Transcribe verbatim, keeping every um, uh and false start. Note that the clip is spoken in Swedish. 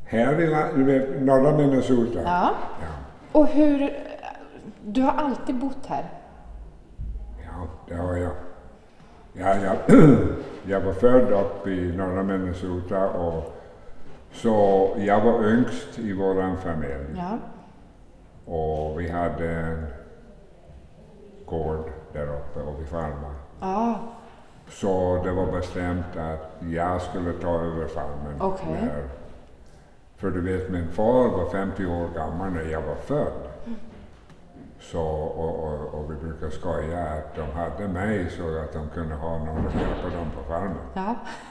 Här i la- norra Minnesota? Ja. Ja. Och hur... Du har alltid bott här? Ja, det har jag. Ja, jag, jag var född upp i norra Minnesota och så jag var yngst i våran familj. Ja. Och vi hade en gård där uppe och vi farmade. Ja. Så det var bestämt att jag skulle ta över farmen. Okej. När- För du vet, min far var femtio år gammal när jag var född. Så, och, och, och vi brukar skoja att de hade mig så att de kunde ha någon att hjälpa dem på farmen. Ja.